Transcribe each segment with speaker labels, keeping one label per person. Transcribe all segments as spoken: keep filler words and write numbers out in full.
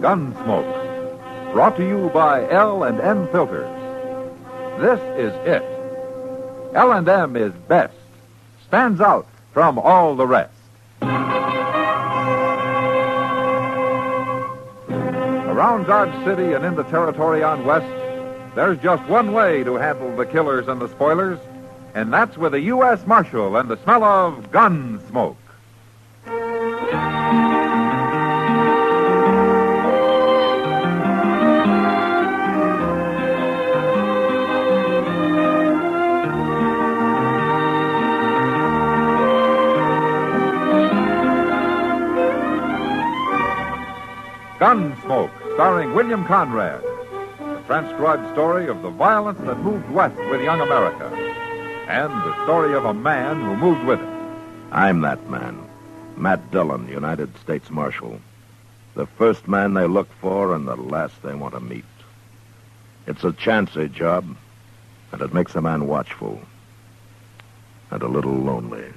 Speaker 1: Gunsmoke. Brought to you by L and M Filters. This is it. L and M is best. Stands out from all the rest. Around Dodge City and in the territory on West, there's just one way to handle the killers and the spoilers, and that's with a U S Marshal and the smell of gun smoke. Gunsmoke, starring William Conrad. The transcribed story of the violence that moved west with young America. And the story of a man who moved with it.
Speaker 2: I'm that man. Matt Dillon, United States Marshal. The first man they look for and the last they want to meet. It's a chancy job, and it makes a man watchful. And a little lonely.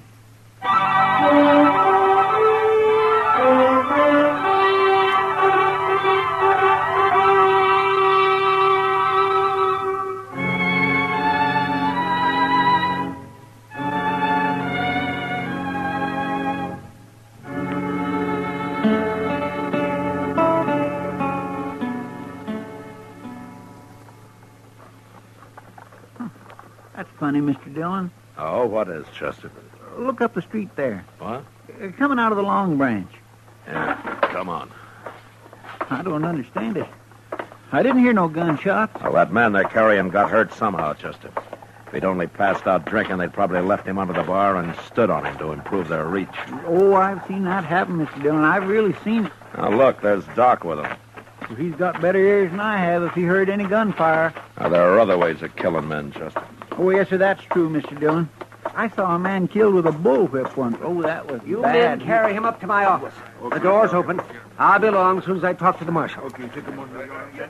Speaker 3: That's funny, Mister Dillon.
Speaker 2: Oh, what is, Chester?
Speaker 3: Look up the street there.
Speaker 2: What?
Speaker 3: Uh, Coming out of the Long Branch.
Speaker 2: Yeah, come on.
Speaker 3: I don't understand it. I didn't hear no gunshots.
Speaker 2: Well, that man they're carrying got hurt somehow, Chester. If he'd only passed out drinking, they'd probably left him under the bar and stood on him to improve their reach.
Speaker 3: Oh, I've seen that happen, Mister Dillon. I've really seen it.
Speaker 2: Now, look, there's Doc with him.
Speaker 3: Well, he's got better ears than I have if he heard any gunfire.
Speaker 2: Now, there are other ways of killing men, Chester.
Speaker 3: Oh, yes, sir, that's true, Mister Dillon. I saw a man killed with a bullwhip once. Oh, that was
Speaker 4: You
Speaker 3: bad.
Speaker 4: men carry him up to my office. The door's open. I'll be along as soon as I talk to the marshal. Okay, take him on.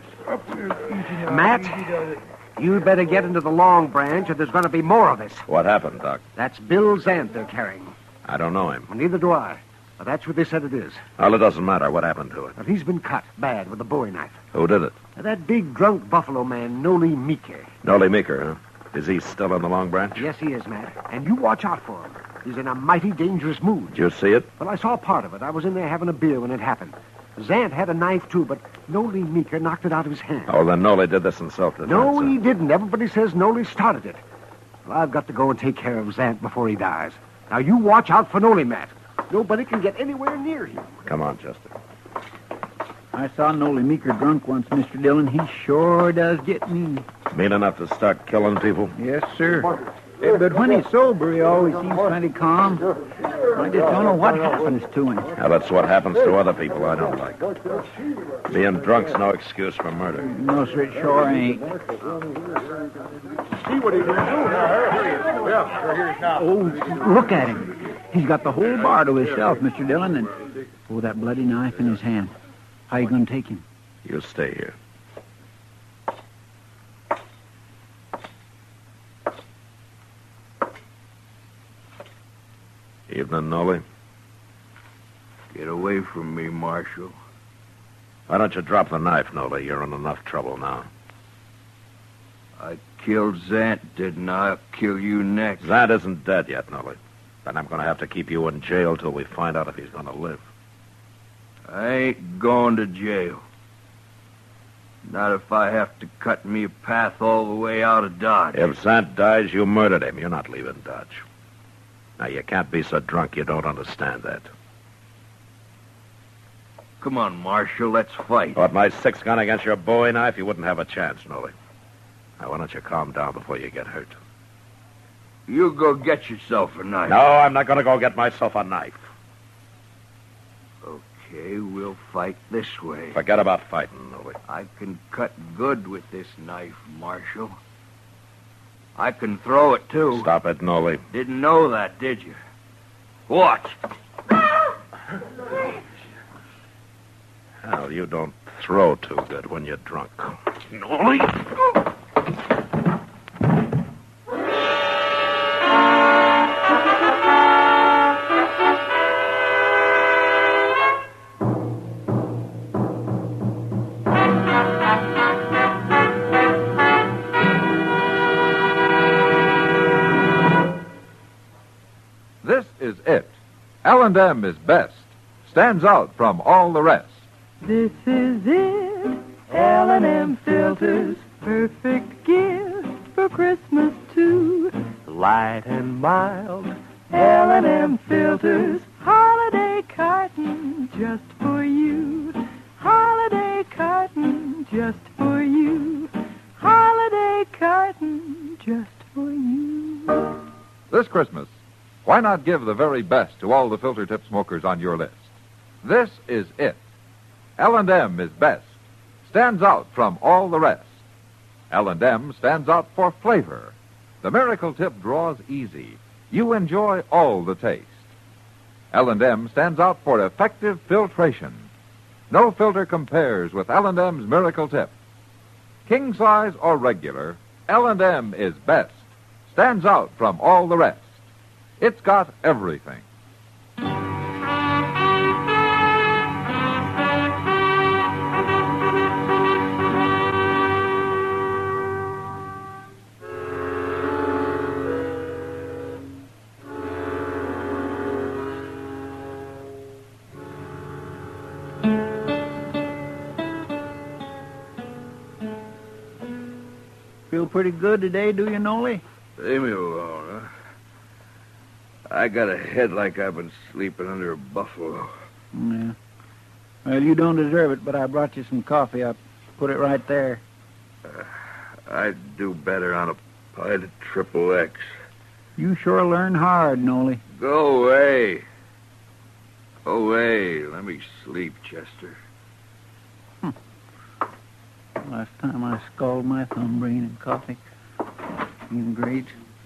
Speaker 4: Matt, you'd better get into the Long Branch or there's going to be more of this.
Speaker 2: What happened, Doc?
Speaker 4: That's Bill Zant they're carrying.
Speaker 2: I don't know him.
Speaker 4: Well, neither do I. But that's what they said it is.
Speaker 2: Well, it doesn't matter. What happened to it?
Speaker 4: But he's been cut bad with a bowie knife.
Speaker 2: Who did it?
Speaker 4: Now, that big drunk buffalo man, Noli Meeker.
Speaker 2: Noli Meeker, huh? Is he still in the Long Branch?
Speaker 4: Yes, he is, Matt. And you watch out for him. He's in a mighty dangerous mood.
Speaker 2: Did you see it?
Speaker 4: Well, I saw part of it. I was in there having a beer when it happened. Zant had a knife, too, but Noli Meeker knocked it out of his hand.
Speaker 2: Oh, then Noli did this in self-defense.
Speaker 4: No,
Speaker 2: huh?
Speaker 4: he didn't. Everybody says Noli started it. Well, I've got to go and take care of Zant before he dies. Now, you watch out for Noli, Matt. Nobody can get anywhere near him.
Speaker 2: Come on, Chester.
Speaker 3: I saw Noli Meeker drunk once, Mister Dillon. He sure does get mean.
Speaker 2: Mean enough to start killing people?
Speaker 3: Yes, sir. Eh, But when he's sober, he always seems plenty calm. I just don't know what happens to him.
Speaker 2: Now, that's what happens to other people I don't like. Being drunk's no excuse for murder.
Speaker 3: No, sir, it sure ain't.
Speaker 5: See what he's going to do now. Yeah, here he is now.
Speaker 3: Oh, look at him. He's got the whole bar to himself, Mister Dillon, and oh, that bloody knife in his hand. How you going to take him?
Speaker 2: You stay here. Evening, Noli.
Speaker 5: Get away from me, Marshal.
Speaker 2: Why don't you drop the knife, Noli? You're in enough trouble now.
Speaker 5: I killed Zant, didn't I? I'll kill you next.
Speaker 2: Zant isn't dead yet, Noli. Then I'm going to have to keep you in jail till we find out if he's going to live.
Speaker 5: I ain't going to jail. Not if I have to cut me a path all the way out of Dodge.
Speaker 2: If Zant dies, you murdered him. You're not leaving Dodge. Now, you can't be so drunk you don't understand that.
Speaker 5: Come on, Marshal, let's fight.
Speaker 2: What, my six gun against your bowie knife? You wouldn't have a chance, Noli. Now, why don't you calm down before you get hurt?
Speaker 5: You go get yourself a knife.
Speaker 2: No, I'm not going to go get myself a knife.
Speaker 5: Okay, we'll fight this way.
Speaker 2: Forget about fighting, Noli.
Speaker 5: I can cut good with this knife, Marshal. I can throw it, too.
Speaker 2: Stop it, Noli.
Speaker 5: Didn't know that, did you? Watch.
Speaker 2: Hell, you don't throw too good when you're drunk.
Speaker 5: Noli!
Speaker 1: L and M is best, stands out from all the rest.
Speaker 6: This is it, L and M filters, perfect gift for Christmas too. Light and mild, L and M filters, holiday carton just for you. Holiday carton just for you. Holiday carton just for you.
Speaker 1: This Christmas, why not give the very best to all the filter tip smokers on your list? This is it. L and M is best, stands out from all the rest. L and M stands out for flavor. The Miracle Tip draws easy. You enjoy all the taste. L and M stands out for effective filtration. No filter compares with L and M's Miracle Tip. King size or regular, L and M is best, stands out from all the rest. It's got everything.
Speaker 3: Feel pretty good today, do you, Nolly?
Speaker 5: Leave me alone, huh? I got a head like I've been sleeping under a buffalo.
Speaker 3: Yeah. Well, you don't deserve it, but I brought you some coffee. I put it right there.
Speaker 5: Uh, I'd do better on a pint of triple X.
Speaker 3: You sure learn hard, Nolly.
Speaker 5: Go away. Go away. Let me sleep, Chester.
Speaker 3: Last time I scalded my thumb bringing in coffee. Even great.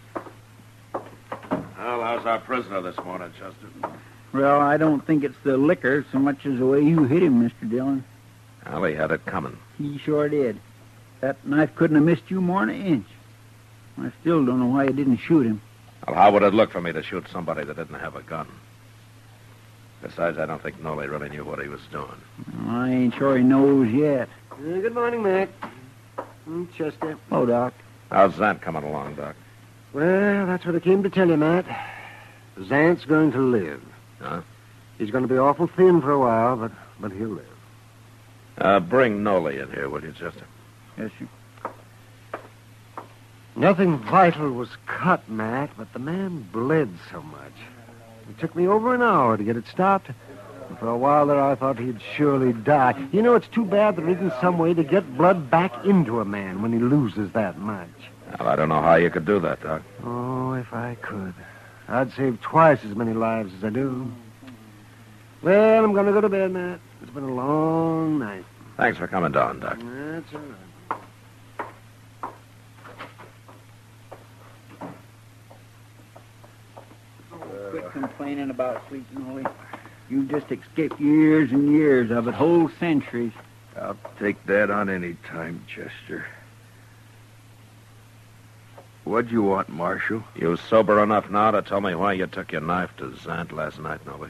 Speaker 2: Well, how's our prisoner this morning, Chester?
Speaker 3: Well, I don't think it's the liquor so much as the way you hit him, Mister Dillon.
Speaker 2: Well, he had it coming.
Speaker 3: He sure did. That knife couldn't have missed you more than an inch. I still don't know why you didn't shoot him.
Speaker 2: Well, how would it look for me to shoot somebody that didn't have a gun? Besides, I don't think Nolly really knew what he was doing.
Speaker 3: Well, I ain't sure he knows yet.
Speaker 4: Uh, good morning, Mac. Mm, Chester.
Speaker 3: Oh, Doc.
Speaker 2: How's Zant coming along, Doc?
Speaker 4: Well, that's what I came to tell you, Matt. Zant's going to live.
Speaker 2: Huh?
Speaker 4: He's going to be awful thin for a while, but, but he'll live.
Speaker 2: Uh, bring Nolly in here, will you, Chester?
Speaker 3: Yes, sir.
Speaker 4: Nothing vital was cut, Matt, but the man bled so much. It took me over an hour to get it stopped. And for a while there, I thought he'd surely die. You know, it's too bad there isn't some way to get blood back into a man when he loses that much.
Speaker 2: Well, I don't know how you could do that, Doc.
Speaker 4: Oh, if I could. I'd save twice as many lives as I do. Well, I'm going to go to bed, Matt. It's been a long night.
Speaker 2: Thanks for coming down, Doc.
Speaker 4: That's all right.
Speaker 3: Quit complaining about sleep, Nolly. You've just escaped years and years of it, whole centuries.
Speaker 5: I'll take that on any time, Chester. What'd you want, Marshal?
Speaker 2: You sober enough now to tell me why you took your knife to Zant last night, Nolly?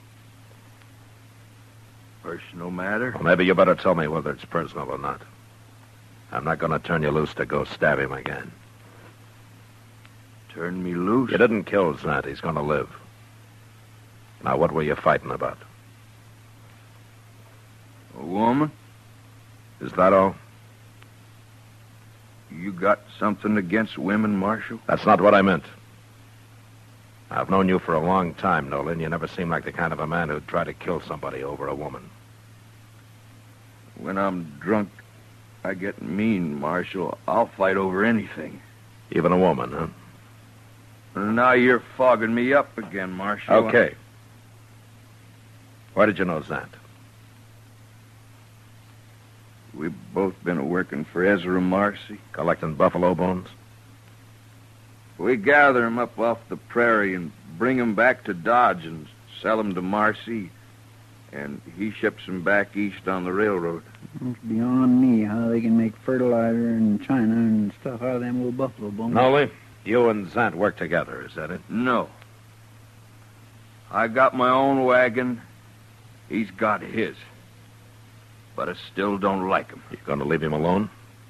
Speaker 5: Personal matter?
Speaker 2: Well, maybe you better tell me whether it's personal or not. I'm not going to turn you loose to go stab him again.
Speaker 5: Turn me loose?
Speaker 2: You didn't kill Zant. He's going to live. Now, what were you fighting about?
Speaker 5: A woman?
Speaker 2: Is that all?
Speaker 5: You got something against women, Marshal?
Speaker 2: That's not what I meant. I've known you for a long time, Nolan. You never seem like the kind of a man who'd try to kill somebody over a woman.
Speaker 5: When I'm drunk, I get mean, Marshal. I'll fight over anything.
Speaker 2: Even a woman, huh?
Speaker 5: Now you're fogging me up again, Marshal.
Speaker 2: Okay. Where did you know Zant?
Speaker 5: We've both been working for Ezra Marcy.
Speaker 2: Collecting buffalo bones?
Speaker 5: We gather 'em up off the prairie and bring 'em back to Dodge and sell 'em to Marcy, and he ships 'em back east on the railroad.
Speaker 3: It's beyond me how they can make fertilizer in China and stuff out of them old buffalo bones.
Speaker 2: Nolly, you and Zant work together, is that it?
Speaker 5: No. I got my own wagon. He's got his. But I still don't like him.
Speaker 2: You going to leave him alone?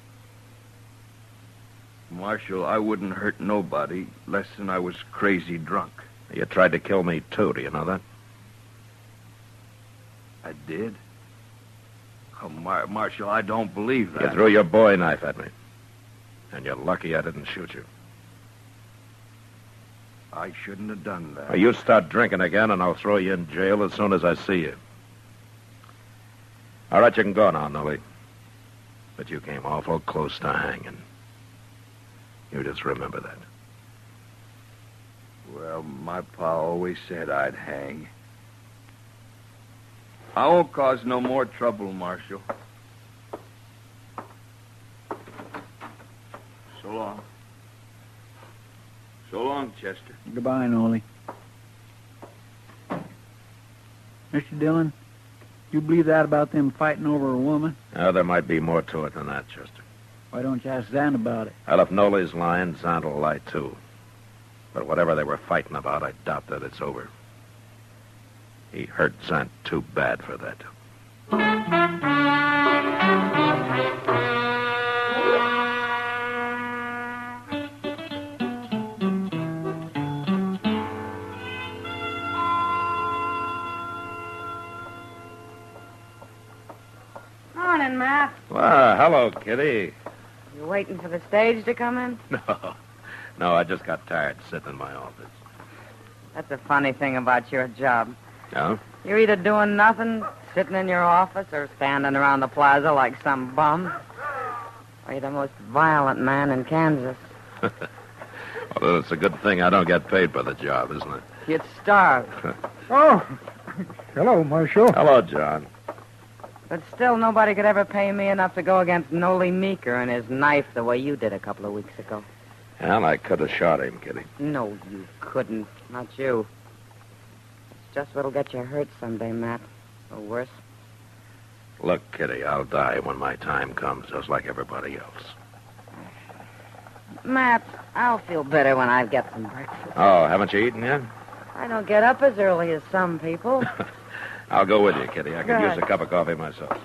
Speaker 5: Marshal, I wouldn't hurt nobody less than I was crazy drunk.
Speaker 2: You tried to kill me, too. Do you know that?
Speaker 5: I did? Oh, Mar- Marshal, I don't believe that.
Speaker 2: You threw your bowie knife at me. And you're lucky I didn't shoot you.
Speaker 5: I shouldn't have done that.
Speaker 2: Well, you start drinking again, and I'll throw you in jail as soon as I see you. All right, you can go now, Nolly. But you came awful close to hanging. You just remember that.
Speaker 5: Well, my pa always said I'd hang. I won't cause no more trouble, Marshal. So long. So long, Chester.
Speaker 3: Goodbye, Nolly. Mister Dillon, you believe that about them fighting over a woman?
Speaker 2: Now, there might be more to it than that, Chester.
Speaker 3: Why don't you ask Zan about it?
Speaker 2: Well, if Nolly's lying, Zant will lie, too. But whatever they were fighting about, I doubt that it's over. He hurt Zant too bad for that.
Speaker 7: Morning, Matt.
Speaker 2: Well, hello, Kitty.
Speaker 7: You waiting for the stage to come in?
Speaker 2: No. No, I just got tired sitting in my office.
Speaker 7: That's a funny thing about your job.
Speaker 2: No?
Speaker 7: You're either doing nothing, sitting in your office, or standing around the plaza like some bum. Or you're the most violent man in Kansas.
Speaker 2: Well, it's a good thing I don't get paid for the job, isn't it?
Speaker 7: You'd starve.
Speaker 3: Oh, hello, Marshal.
Speaker 2: Hello, John.
Speaker 7: But still, nobody could ever pay me enough to go against Nolly Meeker and his knife the way you did a couple of weeks ago.
Speaker 2: Well, I could have shot him, Kitty.
Speaker 7: No, you couldn't. Not you. It's just what'll get you hurt someday, Matt. Or worse.
Speaker 2: Look, Kitty, I'll die when my time comes, just like everybody else.
Speaker 7: Matt, I'll feel better when I get some breakfast.
Speaker 2: Oh, haven't you eaten yet?
Speaker 7: I don't get up as early as some people.
Speaker 2: I'll go with you, Kitty. I could
Speaker 7: Good.
Speaker 2: use a cup of coffee myself.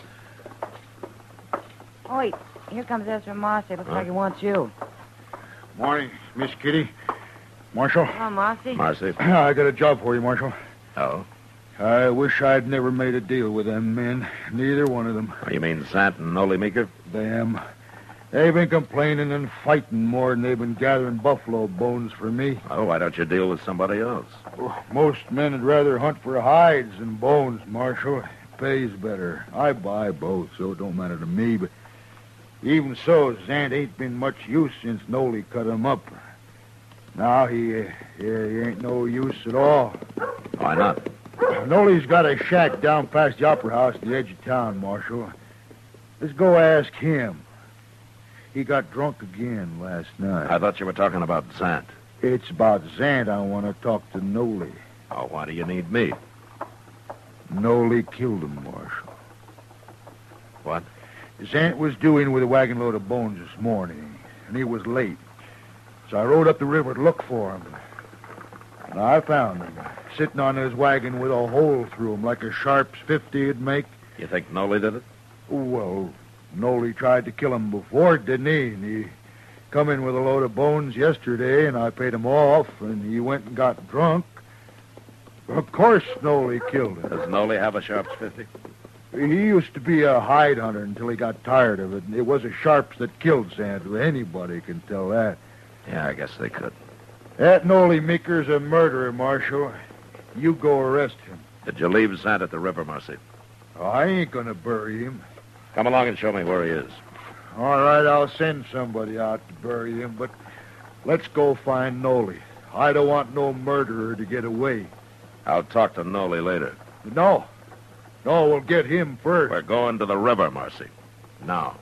Speaker 7: Oh, wait. Here comes Ezra Marcy. Looks
Speaker 2: Huh?
Speaker 7: like he wants you.
Speaker 8: Morning, Miss Kitty. Marshal.
Speaker 7: Oh, Marcy.
Speaker 2: Marcy.
Speaker 8: I got a job for you, Marshal.
Speaker 2: Oh?
Speaker 8: I wish I'd never made a deal with them men. Neither one of them.
Speaker 2: Oh, you mean Zant and Nolly Meeker?
Speaker 8: Them. They've been complaining and fighting more than they've been gathering buffalo bones for me.
Speaker 2: Oh, why don't you deal with somebody else?
Speaker 8: Oh, most men would rather hunt for hides than bones, Marshal. It pays better. I buy both, so it don't matter to me, but even so, Zant ain't been much use since Nolly cut him up. Now he, uh, yeah, he ain't no use at all.
Speaker 2: Why not?
Speaker 8: Nolly's got a shack down past the Opera House at the edge of town, Marshal. Let's go ask him. He got drunk again last night.
Speaker 2: I thought you were talking about Zant.
Speaker 8: It's about Zant I want to talk to Nolly.
Speaker 2: Oh, why do you need me?
Speaker 8: Nolly killed him, Marshal.
Speaker 2: What?
Speaker 8: Zant was due in with a wagon load of bones this morning, and he was late. So I rode up the river to look for him. And I found him, sitting on his wagon with a hole through him like a Sharps fifty would make.
Speaker 2: You think Nolly did it?
Speaker 8: Well, Nolly tried to kill him before, didn't he? And he come in with a load of bones yesterday, and I paid him off, and he went and got drunk. Of course Nolly killed him.
Speaker 2: Does Nolly have a Sharps fifty?
Speaker 8: He used to be a hide hunter until he got tired of it. It was a Sharps that killed Zant. Anybody can tell that.
Speaker 2: Yeah, I guess they could.
Speaker 8: That Nolly Meeker's a murderer, Marshal. You go arrest him.
Speaker 2: Did you leave Zant at the river, Marcy?
Speaker 8: Oh, I ain't gonna bury him.
Speaker 2: Come along and show me where he is.
Speaker 8: All right, I'll send somebody out to bury him, but let's go find Nolly. I don't want no murderer to get away.
Speaker 2: I'll talk to Nolly later.
Speaker 8: No. No, we'll get him first.
Speaker 2: We're going to the river, Marcy. Now.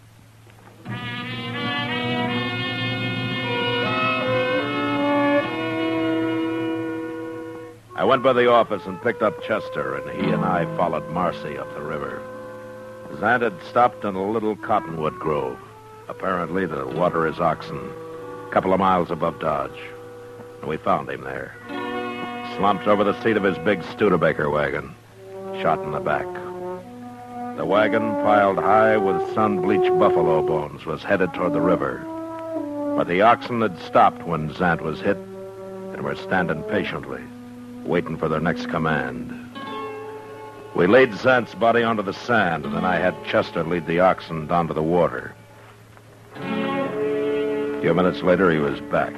Speaker 2: I went by the office and picked up Chester, and he and I followed Marcy up the river. Zant had stopped in a little cottonwood grove, apparently to water his oxen, a couple of miles above Dodge. And we found him there, slumped over the seat of his big Studebaker wagon, shot in the back. The wagon, piled high with sun-bleached buffalo bones, was headed toward the river. But the oxen had stopped when Zant was hit and were standing patiently, waiting for their next command. We laid Zant's body onto the sand, and then I had Chester lead the oxen down to the water. A few minutes later, he was back.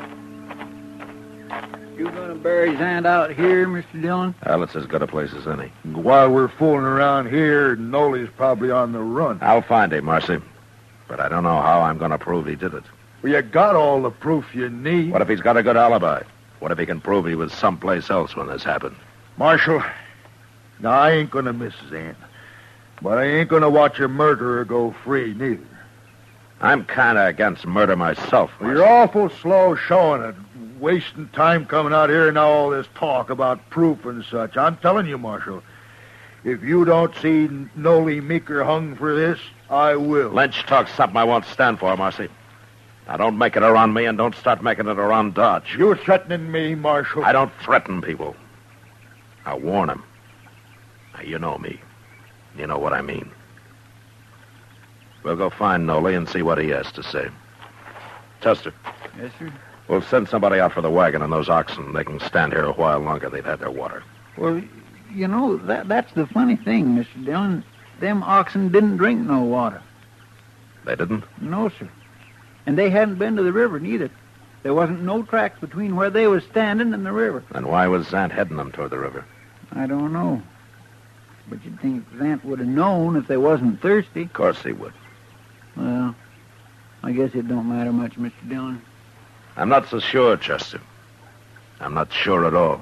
Speaker 3: You going to bury Zant out here, Mister Dillon?
Speaker 2: Well, it's as good a place as any.
Speaker 8: While we're fooling around here, Nolly's probably on the run.
Speaker 2: I'll find him, Marcy. But I don't know how I'm going to prove he did it.
Speaker 8: Well, you got all the proof you need.
Speaker 2: What if he's got a good alibi? What if he can prove he was someplace else when this happened?
Speaker 8: Marshal, now I ain't going to miss Zant. But I ain't going to watch a murderer go free, neither.
Speaker 2: I'm kind of against murder myself.
Speaker 8: Well, you're awful slow showing it. Wasting time coming out here and now all this talk about proof and such. I'm telling you, Marshal, if you don't see Nolly Meeker hung for this, I will.
Speaker 2: Lynch talks something I won't stand for, Marcy. Now, don't make it around me and don't start making it around Dodge.
Speaker 8: You're threatening me, Marshal.
Speaker 2: I don't threaten people. I warn them. Now, you know me. You know what I mean. We'll go find Nolly and see what he has to say. Chester.
Speaker 3: Yes, sir.
Speaker 2: We'll send somebody out for the wagon and those oxen. They can stand here a while longer. They've had their water.
Speaker 3: Well, you know, that that's the funny thing, Mister Dillon. Them oxen didn't drink no water.
Speaker 2: They didn't?
Speaker 3: No, sir. And they hadn't been to the river, neither. There wasn't no tracks between where they was standing and the river.
Speaker 2: Then why was Zant heading them toward the river?
Speaker 3: I don't know. But you'd think Zant would have known if they wasn't thirsty.
Speaker 2: Of course he would.
Speaker 3: Well, I guess it don't matter much, Mister Dillon.
Speaker 2: I'm not so sure, Chester. I'm not sure at all.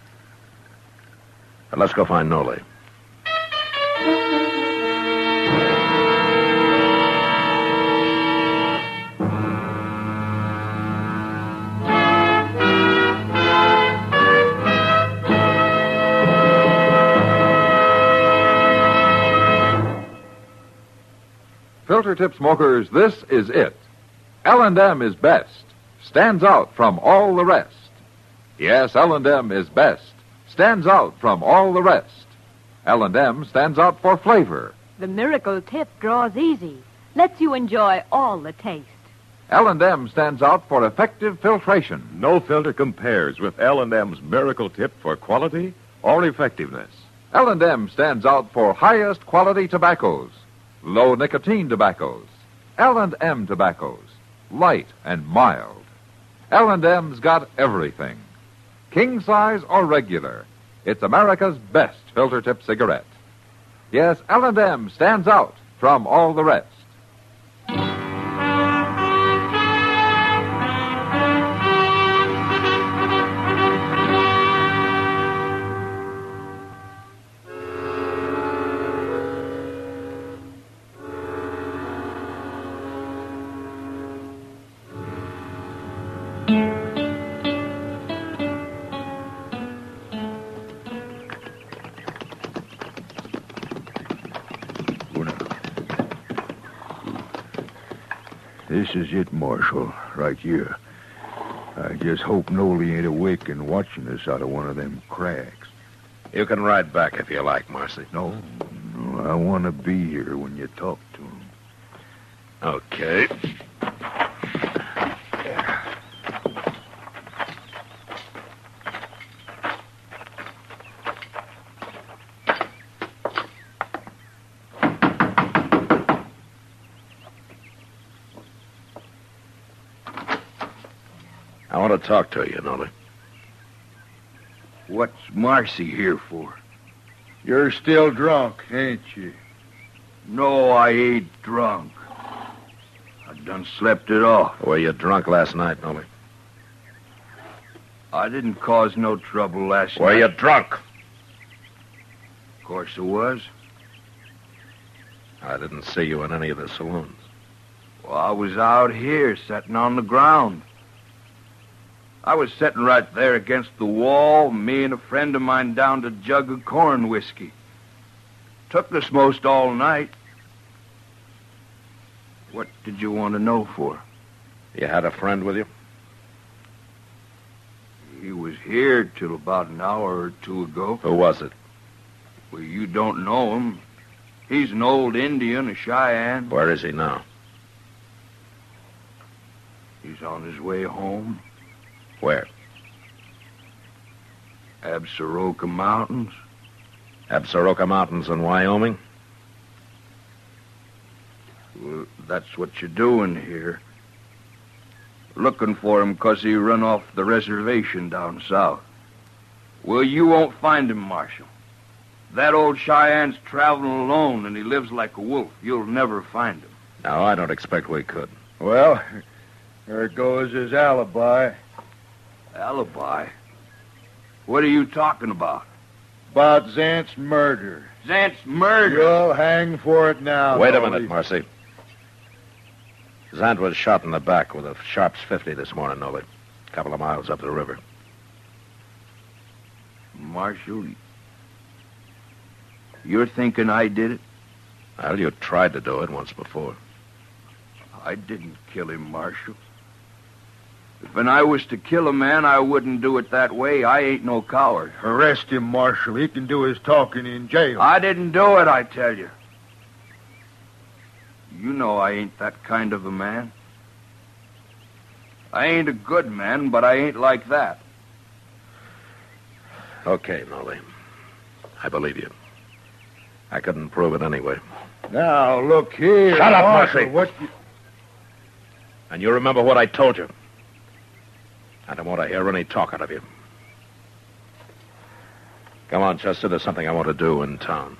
Speaker 2: But let's go find Nolly.
Speaker 1: Filter tip smokers, this is it. L and M is best. Stands out from all the rest. Yes, L and M is best. Stands out from all the rest. L and M stands out for flavor.
Speaker 9: The miracle tip draws easy. Lets you enjoy all the taste.
Speaker 1: L and M stands out for effective filtration.
Speaker 10: No filter compares with L and M's miracle tip for quality or effectiveness.
Speaker 1: L and M stands out for highest quality tobaccos. Low nicotine tobaccos. L and M tobaccos. Light and mild. L and M's got everything. King size or regular. It's America's best filter tip cigarette. Yes, L and M stands out from all the rest.
Speaker 8: This is it, Marshal, right here. I just hope Nolly ain't awake and watching us out of one of them cracks.
Speaker 2: You can ride back if you like, Marcy.
Speaker 8: No, no, I want to be here when you talk to him.
Speaker 2: Okay. I want to talk to you, Nolly.
Speaker 5: What's Marcy here for?
Speaker 8: You're still drunk, ain't you?
Speaker 5: No, I ain't drunk. I done slept it off.
Speaker 2: Were you drunk last night, Nolly?
Speaker 5: I didn't cause no trouble last
Speaker 2: Were
Speaker 5: night.
Speaker 2: you drunk?
Speaker 5: Of course I was.
Speaker 2: I didn't see you in any of the saloons.
Speaker 5: Well, I was out here, sitting on the ground. I was sitting right there against the wall, me and a friend of mine downed a jug of corn whiskey. Took us most all night. What did you want to know for?
Speaker 2: You had a friend with you?
Speaker 5: He was here till about an hour or two ago.
Speaker 2: Who was it?
Speaker 5: Well, you don't know him. He's an old Indian, a Cheyenne.
Speaker 2: Where is he now?
Speaker 5: He's on his way home.
Speaker 2: Where?
Speaker 5: Absaroka Mountains.
Speaker 2: Absaroka Mountains in Wyoming?
Speaker 5: Well, that's what you're doing here. Looking for him 'cause he run off the reservation down south. Well, you won't find him, Marshal. That old Cheyenne's traveling alone, and he lives like a wolf. You'll never find him.
Speaker 2: No, I don't expect we could.
Speaker 8: Well, there goes his alibi.
Speaker 5: Alibi? What are you talking about?
Speaker 8: About Zant's murder.
Speaker 5: Zant's murder?
Speaker 8: You'll hang for it now.
Speaker 2: Wait a
Speaker 8: Nolly.
Speaker 2: minute, Marcy. Zant was shot in the back with a Sharps fifty this morning, Nolly. A couple of miles up the river.
Speaker 5: Marshal, you're thinking I did it?
Speaker 2: Well, you tried to do it once before.
Speaker 5: I didn't kill him, Marshal. If and I was to kill a man, I wouldn't do it that way. I ain't no coward.
Speaker 8: Arrest him, Marshal. He can do his talking in jail.
Speaker 5: I didn't do it, I tell you. You know I ain't that kind of a man. I ain't a good man, but I ain't like that.
Speaker 2: Okay, Nolly. I believe you. I couldn't prove it anyway.
Speaker 8: Now, look here.
Speaker 2: Shut up,
Speaker 8: Marshal,
Speaker 2: Marcy.
Speaker 8: What you...
Speaker 2: And you remember what I told you. I don't want to hear any talk out of you. Come on, Chester. There's something I want to do in town.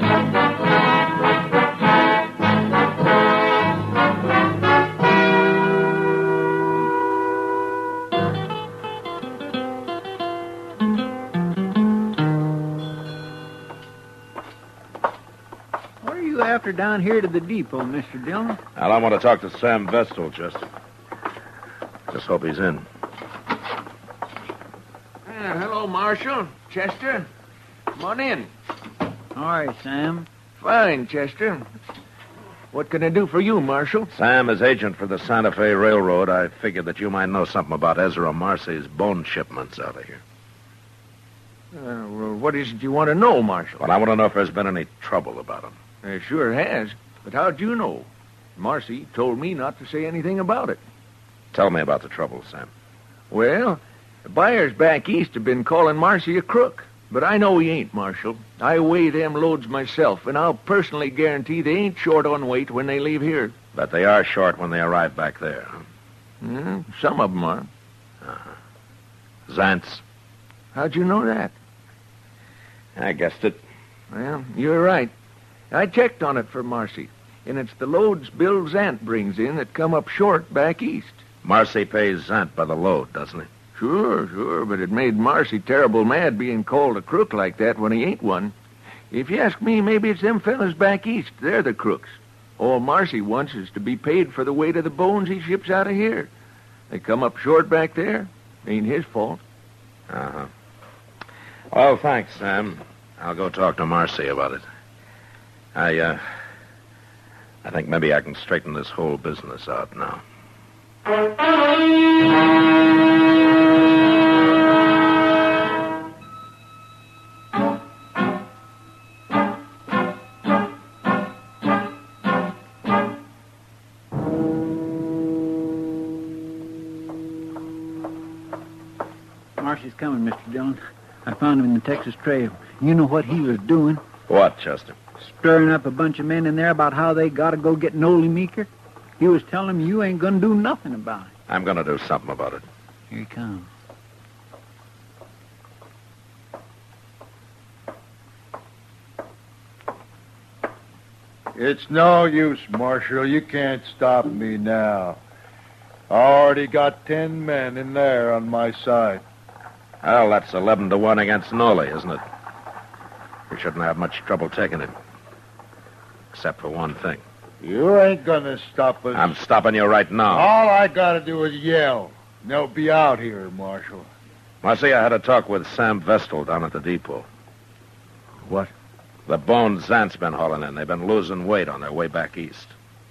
Speaker 3: What are you after down here to the depot, Mister Dillon?
Speaker 2: Well, I want to talk to Sam Vestal, Chester. Just hope he's in.
Speaker 11: Uh, hello, Marshal. Chester. Come on in.
Speaker 3: All right, Sam.
Speaker 11: Fine, Chester. What can I do for you, Marshal?
Speaker 2: Sam is agent for the Santa Fe Railroad. I figured that you might know something about Ezra Marcy's bone shipments out of here.
Speaker 11: Uh, well, what is it you want to know, Marshal?
Speaker 2: Well, I want to know if there's been any trouble about him.
Speaker 11: There sure has. But how'd you know? Marcy told me not to say anything about it.
Speaker 2: Tell me about the trouble, Sam.
Speaker 11: Well, the buyers back east have been calling Marcy a crook. But I know he ain't, Marshal. I weigh them loads myself, and I'll personally guarantee they ain't short on weight when they leave here.
Speaker 2: But they are short when they arrive back there, huh?
Speaker 11: Mm, some of them are.
Speaker 2: Uh-huh. Zant's?
Speaker 11: How'd you know that?
Speaker 2: I guessed it.
Speaker 11: Well, you're right. I checked on it for Marcy, and it's the loads Bill Zant brings in that come up short back east.
Speaker 2: Marcy pays Zant by the load, doesn't he?
Speaker 11: Sure, sure, but it made Marcy terrible mad being called a crook like that when he ain't one. If you ask me, maybe it's them fellas back east. They're the crooks. All Marcy wants is to be paid for the weight of the bones he ships out of here. They come up short back there. Ain't his fault.
Speaker 2: Uh-huh. Well, thanks, Sam. I'll go talk to Marcy about it. I, uh... I think maybe I can straighten this whole business out now.
Speaker 3: Marcy's coming, Mister Dillon. I found him in the Texas Trail. You know what he was doing?
Speaker 2: What, Chester?
Speaker 3: Stirring up a bunch of men in there about how they got to go get Nolly Meeker. He was telling them you ain't going to do nothing about it.
Speaker 2: I'm going to do something about it.
Speaker 3: Here he comes.
Speaker 8: It's no use, Marshal. You can't stop me now. I already got ten men in there on my side.
Speaker 2: Well, that's eleven to one against Nolly, isn't it? We shouldn't have much trouble taking him. Except for one thing.
Speaker 8: You ain't gonna stop us.
Speaker 2: I'm stopping you right now.
Speaker 8: All I gotta do is yell. And they'll be out here, Marshal.
Speaker 2: Marcy, I had a talk with Sam Vestal down at the depot.
Speaker 8: What?
Speaker 2: The bones Zant's been hauling in. They've been losing weight on their way back east.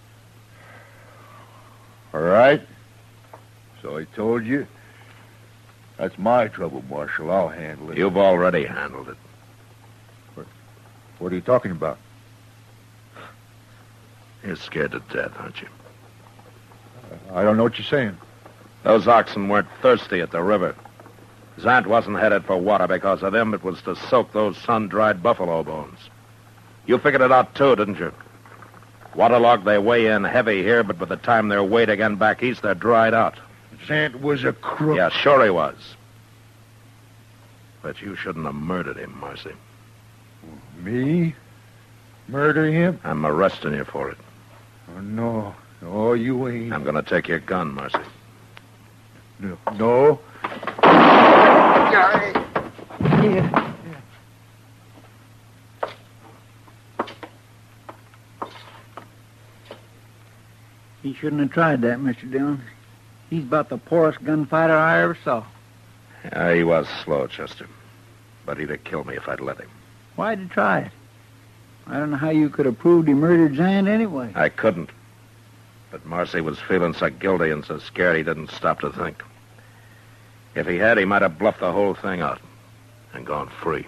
Speaker 8: All right. So I told you. That's my trouble, Marshal. I'll handle it.
Speaker 2: You've already handled it.
Speaker 8: What, what are you talking about?
Speaker 2: You're scared to death, aren't you?
Speaker 8: I don't know what you're saying.
Speaker 2: Those oxen weren't thirsty at the river. Zant wasn't headed for water because of them. It was to soak those sun-dried buffalo bones. You figured it out, too, didn't you? Waterlogged, they weigh in heavy here, but by the time they're weighed again back east, they're dried out.
Speaker 8: Zant was a crook.
Speaker 2: Yeah, sure he was. But you shouldn't have murdered him, Marcy.
Speaker 8: Me? Murder him?
Speaker 2: I'm arresting you for it.
Speaker 8: Oh, no. No, you ain't.
Speaker 2: I'm going to take your gun, Marcy.
Speaker 8: No. No.
Speaker 3: Yeah. He shouldn't have tried that, Mister Dillon. He's about the poorest gunfighter I ever saw.
Speaker 2: Yeah, he was slow, Chester. But he'd have killed me if I'd let him.
Speaker 3: Why'd you try it? I don't know how you could have proved he murdered Zant anyway.
Speaker 2: I couldn't. But Marcy was feeling so guilty and so scared he didn't stop to think. If he had, he might have bluffed the whole thing out and gone free.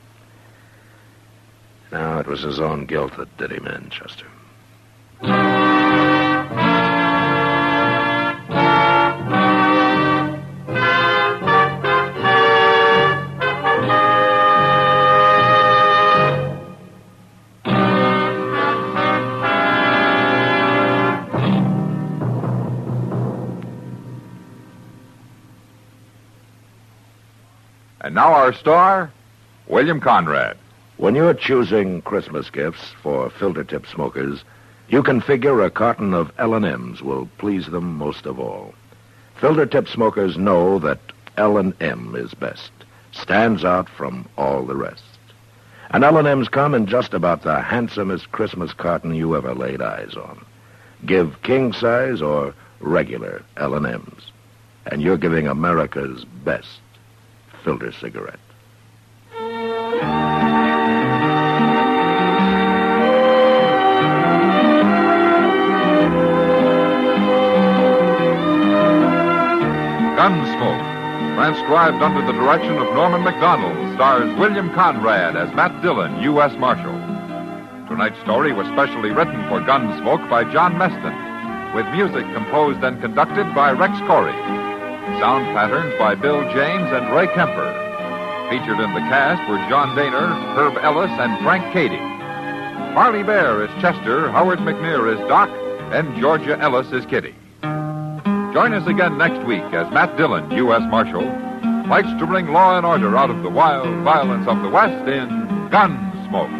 Speaker 2: No, it was his own guilt that did him in, Chester.
Speaker 1: And now our star, William Conrad.
Speaker 2: When you're choosing Christmas gifts for filter tip smokers, you can figure a carton of L and M's will please them most of all. Filter tip smokers know that L and M is best, stands out from all the rest. And L and M's come in just about the handsomest Christmas carton you ever laid eyes on. Give king size or regular L and M's, and you're giving America's best filter cigarette.
Speaker 1: Gunsmoke, transcribed under the direction of Norman Macdonald, stars William Conrad as Matt Dillon, U S Marshal. Tonight's story was specially written for Gunsmoke by John Meston, with music composed and conducted by Rex Corey. Sound patterns by Bill James and Ray Kemper. Featured in the cast were John Daner, Herb Ellis, and Frank Cady. Harley Bear is Chester, Howard McNear is Doc, and Georgia Ellis is Kitty. Join us again next week as Matt Dillon, U S Marshal, fights to bring law and order out of the wild violence of the West in Gunsmoke.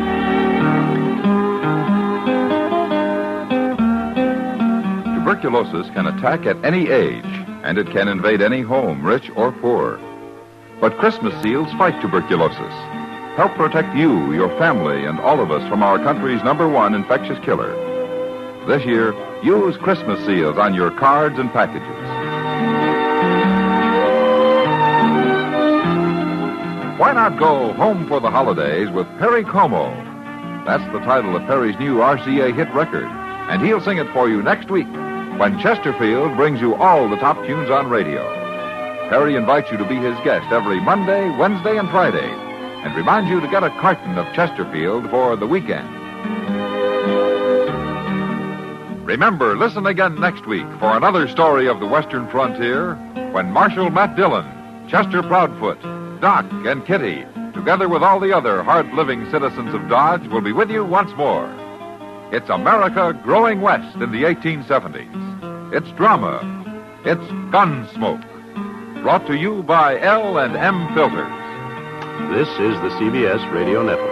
Speaker 1: Tuberculosis can attack at any age, and it can invade any home, rich or poor. But Christmas seals fight tuberculosis. Help protect you, your family, and all of us from our country's number one infectious killer. This year, use Christmas seals on your cards and packages. Why not go home for the holidays with Perry Como? That's the title of Perry's new R C A hit record, and he'll sing it for you next week when Chesterfield brings you all the top tunes on radio. Perry invites you to be his guest every Monday, Wednesday, and Friday, and reminds you to get a carton of Chesterfield for the weekend. Remember, listen again next week for another story of the Western frontier when Marshal Matt Dillon, Chester Proudfoot, Doc, and Kitty, together with all the other hard-living citizens of Dodge, will be with you once more. It's America growing west in the eighteen seventies. It's drama. It's Gunsmoke. Brought to you by L and M Filters.
Speaker 12: This is the C B S Radio Network.